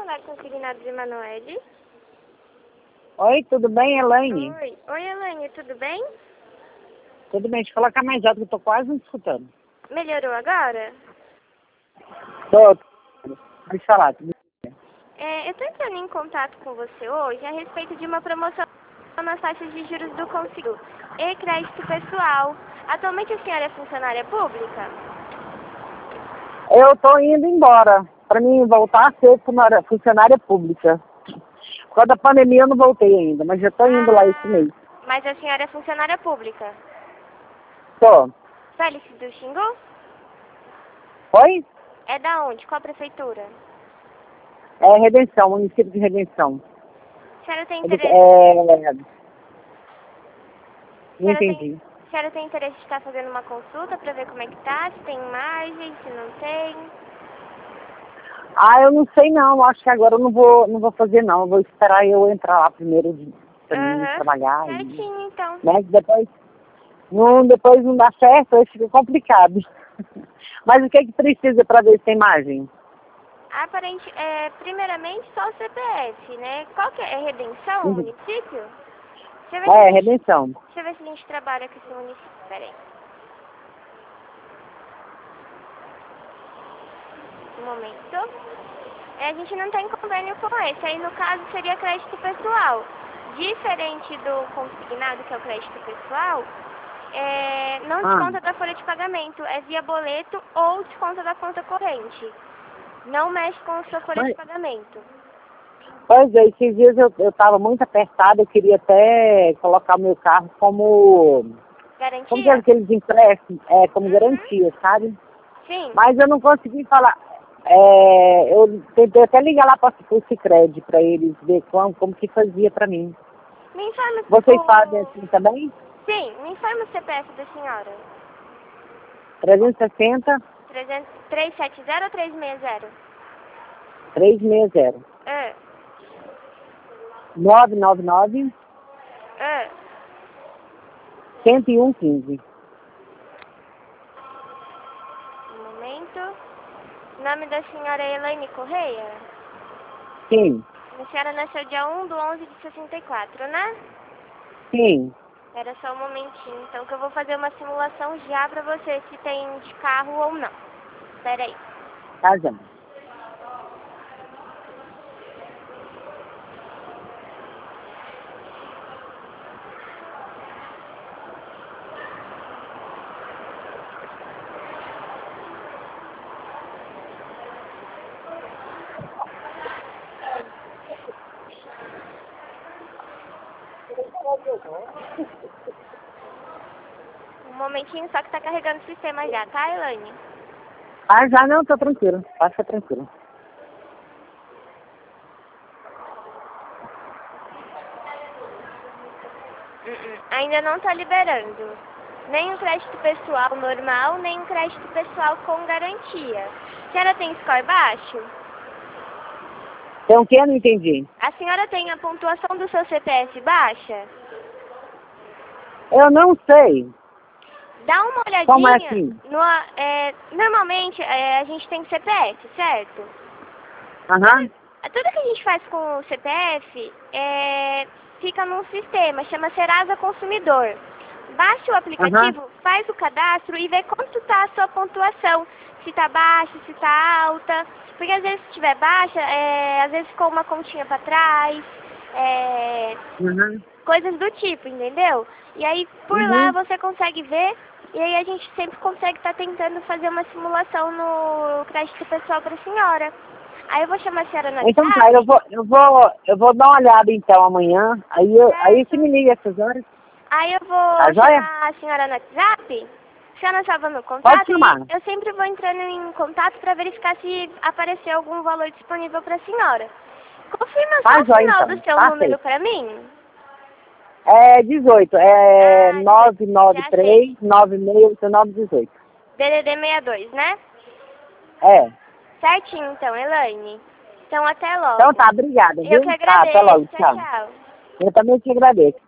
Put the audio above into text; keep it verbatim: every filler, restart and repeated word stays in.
falar com o Signado de Emanuele. Oi, tudo bem, Elaine? Oi. Oi, Elaine, tudo bem? Tudo bem, deixa eu colocar mais alto que eu tô quase não escutando. Melhorou agora? Tô, pode falar, tudo bem. É, eu tô entrando em contato com você hoje a respeito de uma promoção nas taxas de juros do Consigo e crédito pessoal. Atualmente a senhora é funcionária pública? Eu tô indo embora, pra mim voltar a ser funcionária, funcionária pública. Por causa da pandemia eu não voltei ainda, mas já tô indo lá esse mês. Mas a senhora é funcionária pública? Tô. Félix do Xingu? Oi? É da onde? Qual prefeitura? É Redenção, município de Redenção. A senhora tem Ele- interesse? É... A Não senhora tem, entendi. a senhora tem interesse de estar fazendo uma consulta para ver como é que tá, se tem margem, se não tem? Ah, eu não sei não, acho que agora eu não vou, não vou fazer não, eu vou esperar eu entrar lá primeiro de- pra mim Aham. trabalhar. E, Certinho, então. né, que depois não, depois não dá certo, aí fica complicado. Mas o que é que precisa para ver essa imagem? Aparente, é, primeiramente só o C P F, né? Qual que é? É Redenção, o Uhum. município? Deixa eu ver se a É, gente, Redenção. deixa eu ver se a gente trabalha com esse município. Pera aí. Um momento. É, a gente não tem convênio com esse. Aí, no caso, seria crédito pessoal. Diferente do consignado, que é o crédito pessoal, é, não Ah, desconta da folha de pagamento. É via boleto ou desconta da conta corrente. Não mexe com a sua folha de mas, pagamento. pois é, esses dias eu eu estava muito apertada, eu queria até colocar o meu carro como, como que é Garantia? que eles emprestam, é, como Uhum. garantia, sabe? Sim. Mas eu não consegui falar. É, eu tentei até ligar lá para o Sicredi para eles ver como, como que fazia para mim. Me informa Vocês fazem o... assim também? Sim, me informa o C P F da senhora. trezentos e sessenta, trezentos, trezentos e setenta ou trezentos e sessenta? trezentos e sessenta, Ah, nove nove nove, ah. cento e um, quinze. Um momento. O nome da senhora é Elaine Correia? Sim, A senhora nasceu dia um de onze de sessenta e quatro, né? sim. Espera só um momentinho, então, que eu vou fazer uma simulação já pra você, se tem de carro ou não. Espera aí. Tá, já. Um momentinho, só que tá carregando o sistema já, tá, Elaine? Ah, já não, tô tranquilo. Passa tranquilo. Uh -uh. Ainda não tá liberando. Nem o crédito pessoal normal, nem o crédito pessoal com garantia. A senhora tem score baixo? Tem o quê? Eu não entendi. A senhora tem a pontuação do seu C P F baixa? Eu não sei. Dá uma Como é olhadinha. assim? No, é, normalmente é, a gente tem C P F, certo? Aham. Tudo que a gente faz com o C P F é, fica num sistema, chama Serasa Consumidor. Baixa o Aham. aplicativo, faz o cadastro e vê quanto está a sua pontuação. Se está baixa, se está alta. Porque às vezes se estiver baixa, é, às vezes ficou uma continha para trás, é, Uhum. coisas do tipo, entendeu? E aí por lá Uhum. você consegue ver, e aí a gente sempre consegue estar tá tentando fazer uma simulação no crédito pessoal para a senhora. Aí eu vou chamar a senhora no Então WhatsApp. tá, eu vou, eu vou, eu vou dar uma olhada então amanhã. Aí, eu, aí você me liga essas horas. Aí eu vou Tá joia? chamar a senhora no WhatsApp. A senhora salva meu Pode contato chamar. e eu sempre vou entrando em contato para verificar se apareceu algum valor disponível para a senhora. Confirma Tá só o joia final então. do seu Tá número feito. para mim. É dezoito. É Ah, dezoito. nove nove Já três sei. nove seis nove dezoito. D D D sessenta e dois, né? É. Certinho então, Elaine. Então até logo. Então tá, obrigada, Eu que viu? Tá, até agradeço. logo. Tchau, Tchau. tchau. Eu também te agradeço.